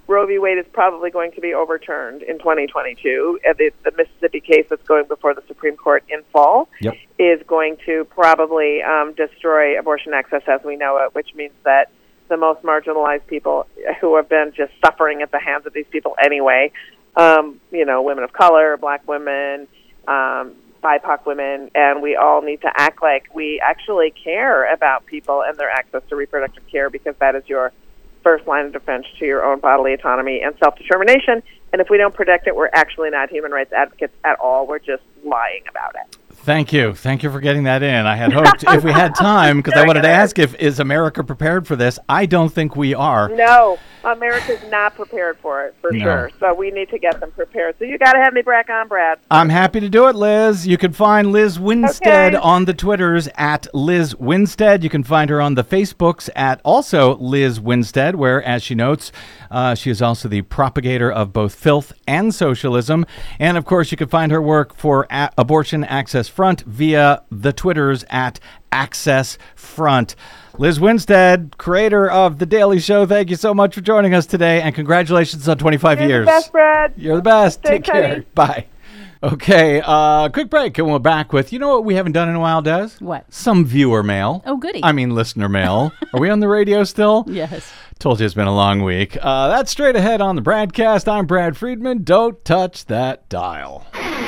Roe v. Wade is probably going to be overturned in twenty twenty-two. Uh, the, the Mississippi case that's going before the Supreme Court in fall Yep. is going to probably um, destroy abortion access as we know it, which means that the most marginalized people who have been just suffering at the hands of these people anyway, um, you know, women of color, black women, um, B I P O C women, and we all need to act like we actually care about people and their access to reproductive care, because that is your first line of defense to your own bodily autonomy and self-determination. And if we don't protect it, we're actually not human rights advocates at all. We're just lying about it. Thank you. Thank you for getting that in. I had hoped if we had time, because I wanted to ask if is America prepared for this. I don't think we are. No, America's not prepared for it, for No. sure. So we need to get them prepared. So you got to have me back on, Brad. I'm happy to do it, Liz. You can find Liz Winstead Okay. on the Twitters at Liz Winstead. You can find her on the Facebooks at also Liz Winstead, where, as she notes, uh, she is also the propagator of both filth and socialism. And, of course, you can find her work for a- Abortion Access Front via the Twitters at Access Front. Liz Winstead, creator of The Daily Show, thank you so much for joining us today, and congratulations on twenty-five You're years. the best, Brad. You're the best. Thanks, Take care. honey. Bye. Okay, uh, quick break, and we're back with, you know what we haven't done in a while, Des? What? Some viewer mail. Oh, goody. I mean, listener mail. Are we on the radio still? Yes. Told you it's been a long week. Uh, that's straight ahead on the Bradcast. I'm Brad Friedman. Don't touch that dial.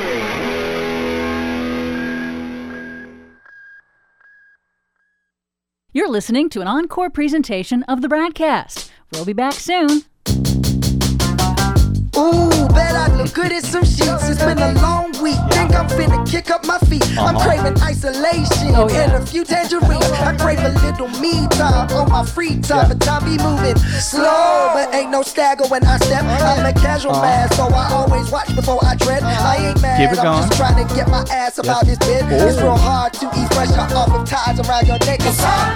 You're listening to an encore presentation of the Bradcast. We'll be back soon. Ooh, bet I look good in some sheets. It's been a long week. Think I'm finna kick up my feet. I'm craving isolation Oh, yeah. and a few tangerines. I crave a little me time on my free time. But time be moving slow, but ain't no stagger when I step. I'm a casual man, so I always watch before I tread. I ain't mad. Keep it I'm going. just trying to get my ass up out this bed. It's real hard to eat fresh off of ties around your neck.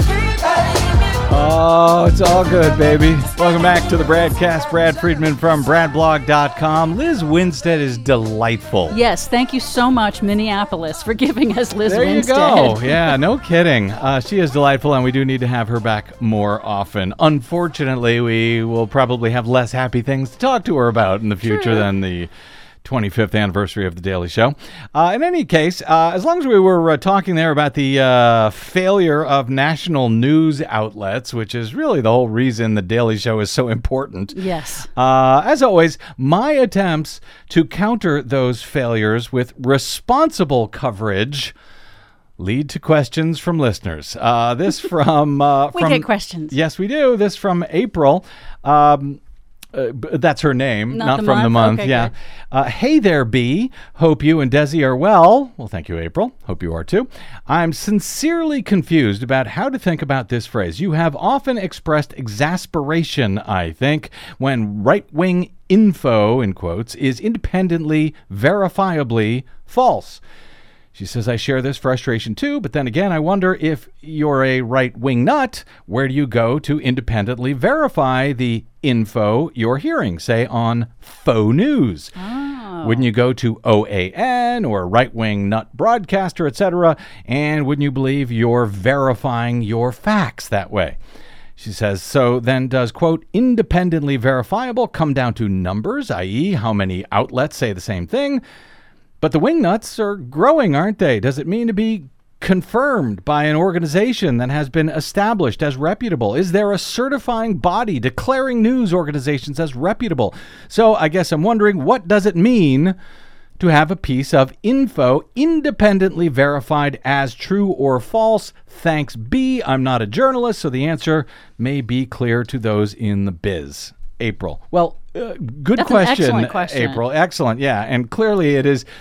Oh, it's all good, baby. Welcome back to the Bradcast. Brad Friedman from brad blog dot com. Liz Winstead is delightful. Yes, thank you so much, Minneapolis, for giving us Liz There Winstead. you go. Yeah, no kidding. Uh, she is delightful, and we do need to have her back more often. Unfortunately, we will probably have less happy things to talk to her about in the future True. than the twenty-fifth anniversary of The Daily Show. Uh, in any case, uh, as long as we were uh, talking there about the uh, failure of national news outlets, which is really the whole reason The Daily Show is so important. Yes. Uh, as always, my attempts to counter those failures with responsible coverage lead to questions from listeners. Uh, this from... Uh, We from, get questions. Yes, we do. This from April. Um, uh, b- that's her name, Not not, the from the month? month. Okay, yeah. good. Uh, hey there, B. Hope you and Desi are well. Well, thank you, April. Hope you are too. I'm sincerely confused about how to think about this phrase. You have often expressed exasperation, I think, when right-wing info, in quotes, is independently, verifiably false. She says, I share this frustration too, but then again, I wonder if you're a right-wing nut, where do you go to independently verify the info you're hearing, say on faux news? Oh. Wouldn't you go to O A N or a right-wing nut broadcaster, et cetera, and wouldn't you believe you're verifying your facts that way? She says, so then does, quote, independently verifiable come down to numbers, that is how many outlets say the same thing? But the wingnuts are growing, aren't they? Does it mean to be confirmed by an organization that has been established as reputable? Is there a certifying body declaring news organizations as reputable? So I guess I'm wondering, what does it mean to have a piece of info independently verified as true or false? Thanks, B. I'm not a journalist, so the answer may be clear to those in the biz. April. Well, uh, good That's an question, excellent question. April. Excellent, yeah. And clearly it is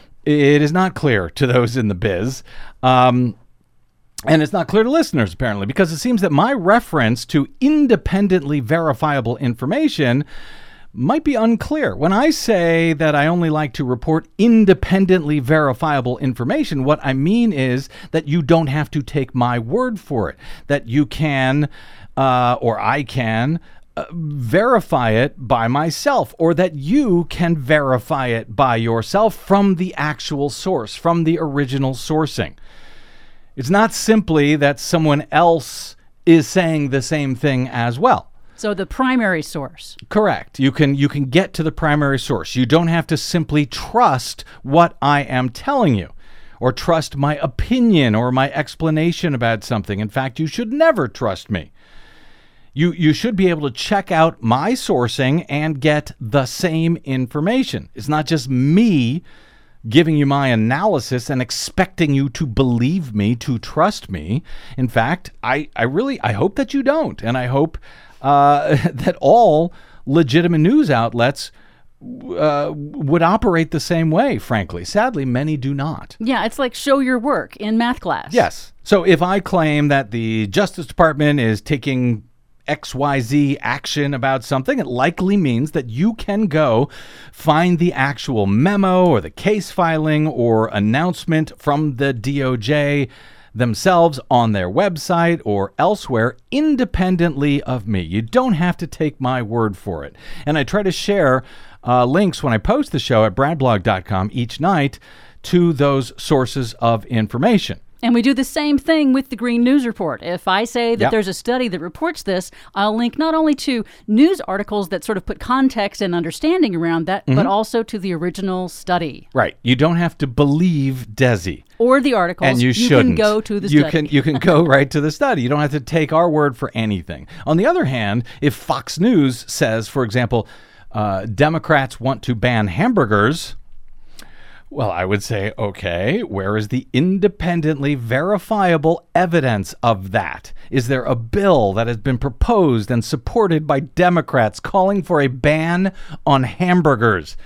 it is not clear to those in the biz. Um, and it's not clear to listeners, apparently, because it seems that my reference to independently verifiable information might be unclear. When I say that I only like to report independently verifiable information, what I mean is that you don't have to take my word for it, that you can, uh, or I can, Uh, verify it by myself, or that you can verify it by yourself from the actual source, from the original sourcing. It's not simply that someone else is saying the same thing as well. So the primary source. Correct. You can you can get to the primary source. You don't have to simply trust what I am telling you, or trust my opinion or my explanation about something. In fact, you should never trust me. You you should be able to check out my sourcing and get the same information. It's not just me giving you my analysis and expecting you to believe me, to trust me. In fact, I, I really, I hope that you don't. And I hope uh, that all legitimate news outlets uh, would operate the same way, frankly. Sadly, many do not. Yeah, it's like show your work in math class. Yes. So if I claim that the Justice Department is taking X Y Z action about something, it likely means that you can go find the actual memo or the case filing or announcement from the D O J themselves on their website or elsewhere independently of me. You don't have to take my word for it. And I try to share uh, links when I post the show at brad blog dot com each night to those sources of information. And we do the same thing with the Green News Report. If I say that Yep. there's a study that reports this, I'll link not only to news articles that sort of put context and understanding around that, Mm-hmm. but also to the original study. Right. You don't have to believe Desi. Or the articles. And you, you shouldn't. can go to the you study. Can, you can go right to the study. You don't have to take our word for anything. On the other hand, if Fox News says, for example, uh, Democrats want to ban hamburgers, well, I would say, okay, where is the independently verifiable evidence of that? Is there a bill that has been proposed and supported by Democrats calling for a ban on hamburgers?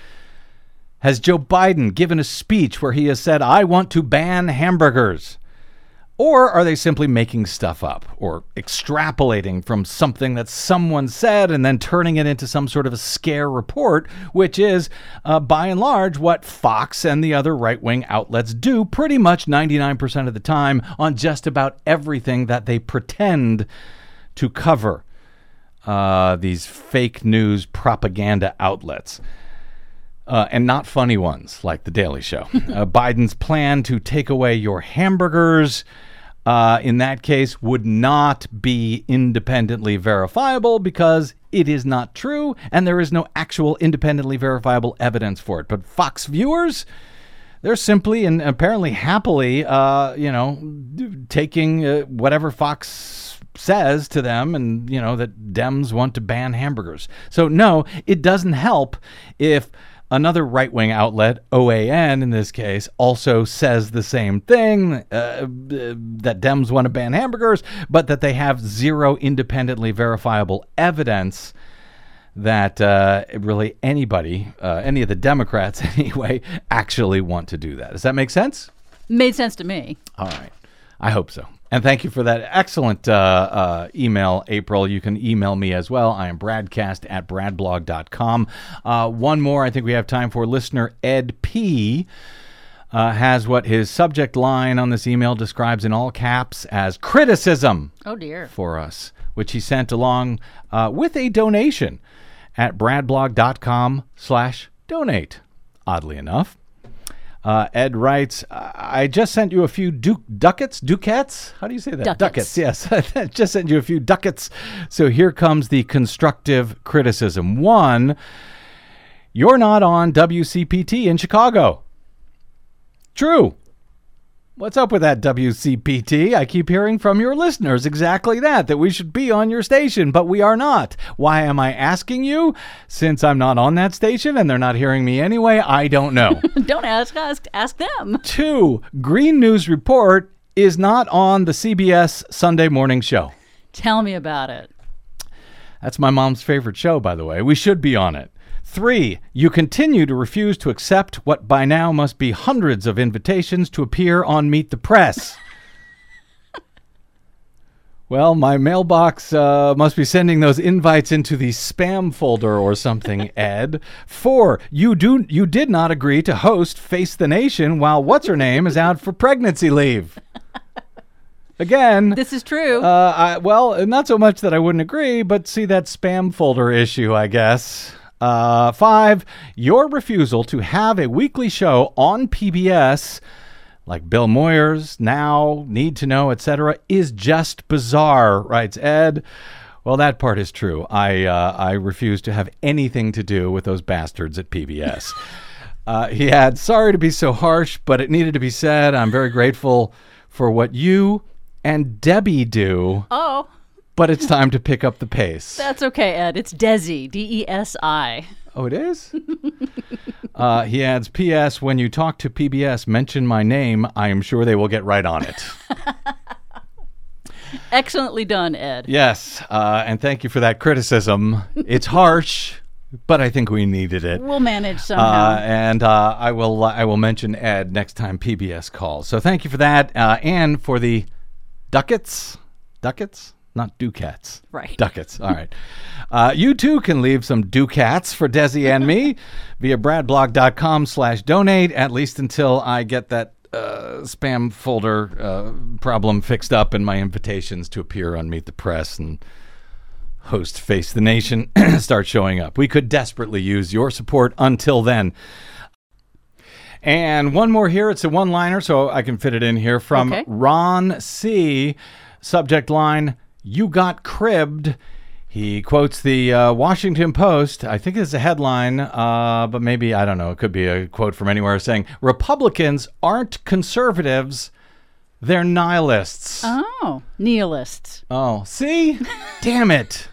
Has Joe Biden given a speech where he has said, I want to ban hamburgers? Or are they simply making stuff up or extrapolating from something that someone said and then turning it into some sort of a scare report, which is, uh, by and large, what Fox and the other right-wing outlets do pretty much ninety-nine percent of the time on just about everything that they pretend to cover, uh, these fake news propaganda outlets. Uh, and not funny ones like The Daily Show. uh, Biden's plan to take away your hamburgers, uh, in that case, would not be independently verifiable because it is not true and there is no actual independently verifiable evidence for it. But Fox viewers, they're simply and apparently happily, uh, you know, taking uh, whatever Fox says to them, and, you know, that Dems want to ban hamburgers. So, no, it doesn't help if another right-wing outlet, O A N in this case, also says the same thing, uh, that Dems want to ban hamburgers, but that they have zero independently verifiable evidence that uh, really anybody, uh, any of the Democrats anyway, actually want to do that. Does that make sense? Made sense to me. All right. I hope so. And thank you for that excellent uh, uh, email, April. You can email me as well. I am bradcast at brad blog dot com. Uh, one more I think we have time for. Listener Ed P. Uh, has what his subject line on this email describes in all caps as criticism. Oh, dear. For us, which he sent along uh, with a donation at brad blog dot com slash donate. Oddly enough. Uh, Ed writes, I just sent you a few du- ducats, ducats? How do you say that? Ducats. Ducats, yes. I just sent you a few ducats. So here comes the constructive criticism. One, you're not on W C P T in Chicago. True. What's up with that, W C P T? I keep hearing from your listeners exactly that, that we should be on your station, but we are not. Why am I asking you? Since I'm not on that station and they're not hearing me anyway, I don't know. Don't ask us, ask them. Two, Green News Report is not on the C B S Sunday morning show. Tell me about it. That's my mom's favorite show, by the way. We should be on it. Three, you continue to refuse to accept what by now must be hundreds of invitations to appear on Meet the Press. Well, my mailbox uh, must be sending those invites into the spam folder or something, Ed. Four, you do you did not agree to host Face the Nation while what's-her-name is out for pregnancy leave. Again, this is true. Uh, I, well, not so much that I wouldn't agree, but see that spam folder issue, I guess. Uh, five, your refusal to have a weekly show on P B S, like Bill Moyers, Now, Need to Know, et cetera, is just bizarre, writes Ed. Well, that part is true. I uh, I refuse to have anything to do with those bastards at P B S. uh, he had, sorry to be so harsh, but it needed to be said. I'm very grateful for what you and Debbie do. Oh. But it's time to pick up the pace. That's okay, Ed. It's Desi, D E S I. Oh, it is? uh, he adds, P S. When you talk to P B S, mention my name. I am sure they will get right on it. Excellently done, Ed. Yes, uh, and thank you for that criticism. It's harsh, but I think we needed it. We'll manage somehow. Uh, and uh, I will I will mention Ed next time P B S calls. So thank you for that, uh, and for the ducats. Ducats? Not ducats. Right. Ducats. All right. Uh, you too can leave some ducats for Desi and me via bradblog.com slash donate, at least until I get that uh, spam folder uh, problem fixed up and my invitations to appear on Meet the Press and host Face the Nation start showing up. We could desperately use your support until then. And one more here. It's a one-liner, so I can fit it in here from okay. Ron C. Subject line, you got cribbed. He quotes the uh, Washington Post. I think it's a headline, uh, but maybe, I don't know, it could be a quote from anywhere saying, Republicans aren't conservatives, they're nihilists. Oh, nihilists. Oh, see? Damn it.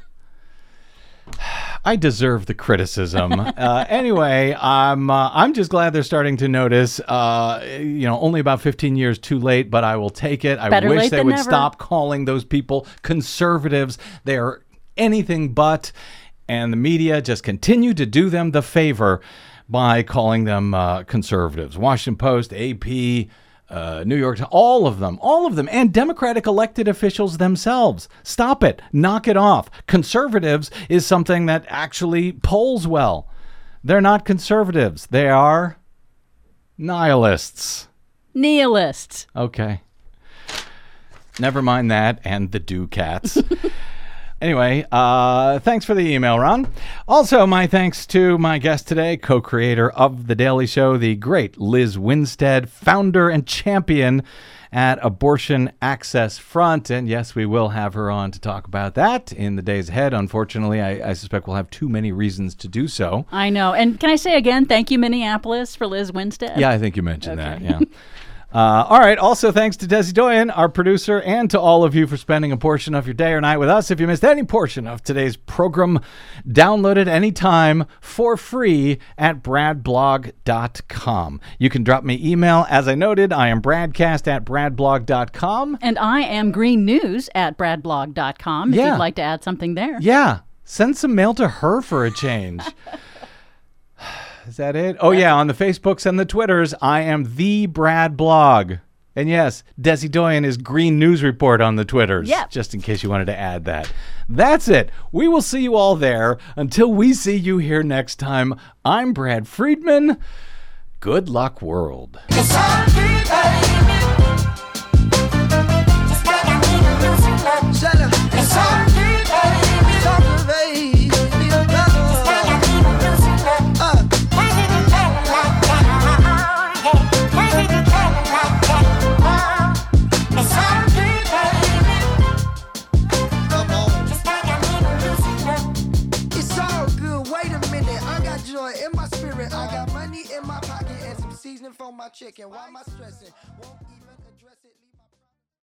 I deserve the criticism. uh, anyway, I'm uh, I'm just glad they're starting to notice. Uh, you know, only about fifteen years too late, but I will take it. I Better wish late they than would never. stop calling those people conservatives. They are anything but, and the media just continue to do them the favor by calling them uh, conservatives. Washington Post, A P, Uh, New York, all of them, all of them, and Democratic elected officials themselves. Stop it. Knock it off. Conservatives is something that actually polls well. They're not conservatives. They are nihilists. Nihilists. Okay. Never mind that and the do-cats. Anyway, uh, thanks for the email, Ron. Also, my thanks to my guest today, co-creator of The Daily Show, the great Liz Winstead, founder and champion at Abortion Access Front. And yes, we will have her on to talk about that in the days ahead. Unfortunately, I, I suspect we'll have too many reasons to do so. I know. And can I say again, thank you, Minneapolis, for Liz Winstead? Yeah, I think you mentioned okay. that, yeah. Uh, all right. Also, thanks to Desi Doyen, our producer, and to all of you for spending a portion of your day or night with us. If you missed any portion of today's program, download it anytime for free at bradblog dot com. You can drop me email. As I noted, I am bradcast at bradblog dot com. And I am green news at bradblog dot com if Yeah. you'd like to add something there. Yeah. Send some mail to her for a change. Is that it? Oh, yeah. On the Facebooks and the Twitters, I am the Brad Blog. And yes, Desi Doyen is Green News Report on the Twitters. Yep. Just in case you wanted to add that. That's it. We will see you all there. Until we see you here next time, I'm Brad Friedman. Good luck, world. In my spirit, I got money in my pocket and some seasoning for my chicken. Why am I stressing? Won't